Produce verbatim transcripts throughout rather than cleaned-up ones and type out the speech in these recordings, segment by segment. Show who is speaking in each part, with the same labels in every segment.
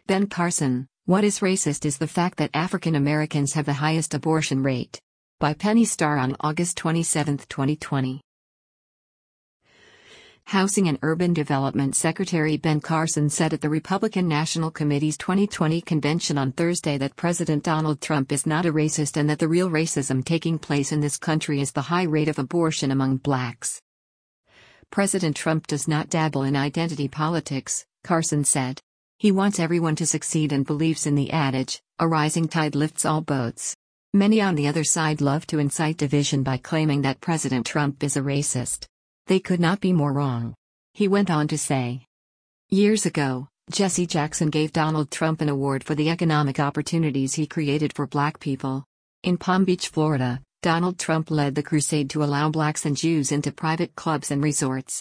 Speaker 1: Ben Carson, what is racist is the fact that African Americans have the highest abortion rate. By Penny Starr on August twenty-seventh, twenty twenty. Housing and Urban Development Secretary Ben Carson said at the Republican National Committee's twenty twenty convention on Thursday that President Donald Trump is not a racist and that the real racism taking place in this country is the high rate of abortion among blacks. President Trump does not dabble in identity politics, Carson said. He wants everyone to succeed and believes in the adage, a rising tide lifts all boats. Many on the other side love to incite division by claiming that President Trump is a racist. They could not be more wrong. He went on to say. Years ago, Jesse Jackson gave Donald Trump an award for the economic opportunities he created for black people. In Palm Beach, Florida, Donald Trump led the crusade to allow blacks and Jews into private clubs and resorts.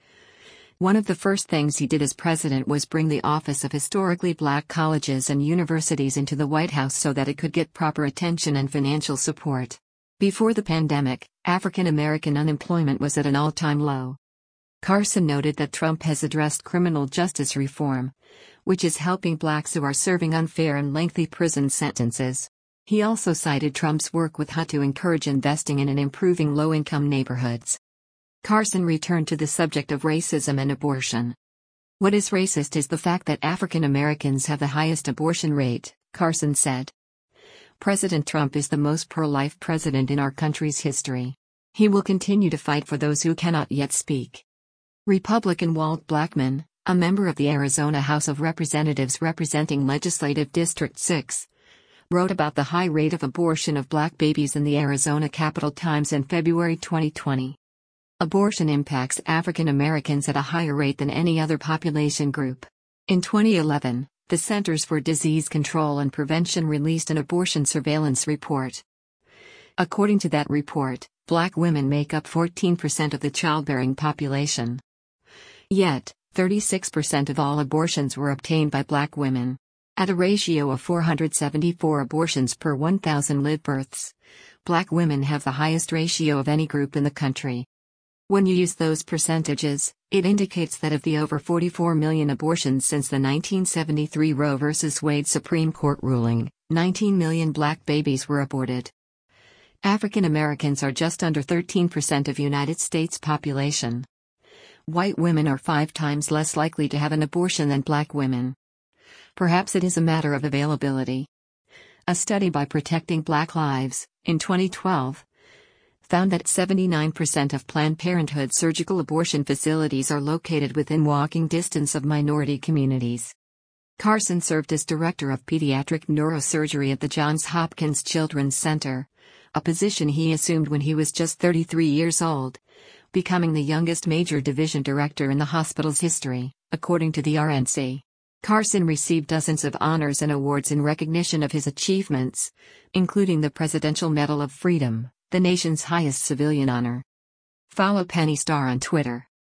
Speaker 1: One of the first things he did as president was bring the office of historically black colleges and universities into the White House so that it could get proper attention and financial support. Before the pandemic, African American unemployment was at an all-time low. Carson noted that Trump has addressed criminal justice reform, which is helping blacks who are serving unfair and lengthy prison sentences. He also cited Trump's work with H U D to encourage investing in and improving low-income neighborhoods. Carson returned to the subject of racism and abortion. What is racist is the fact that African Americans have the highest abortion rate, Carson said. President Trump is the most pro-life president in our country's history. He will continue to fight for those who cannot yet speak. Republican Walt Blackman, a member of the Arizona House of Representatives representing Legislative District six, wrote about the high rate of abortion of black babies in the Arizona Capital Times in February twenty twenty. Abortion impacts African Americans at a higher rate than any other population group. In twenty eleven, the Centers for Disease Control and Prevention released an abortion surveillance report. According to that report, black women make up fourteen percent of the childbearing population. Yet, thirty-six percent of all abortions were obtained by black women. At a ratio of four hundred seventy-four abortions per one thousand live births, black women have the highest ratio of any group in the country. When you use those percentages, it indicates that of the over forty-four million abortions since the nineteen seventy-three Roe v. Wade Supreme Court ruling, nineteen million black babies were aborted. African Americans are just under thirteen percent of United States population. White women are five times less likely to have an abortion than black women. Perhaps it is a matter of availability. A study by Protecting Black Lives, in twenty twelve, found that seventy-nine percent of Planned Parenthood surgical abortion facilities are located within walking distance of minority communities. Carson served as director of pediatric neurosurgery at the Johns Hopkins Children's Center, a position he assumed when he was just thirty-three years old, becoming the youngest major division director in the hospital's history, according to the R N C. Carson received dozens of honors and awards in recognition of his achievements, including the Presidential Medal of Freedom, the nation's highest civilian honor. Follow Penny Starr on Twitter.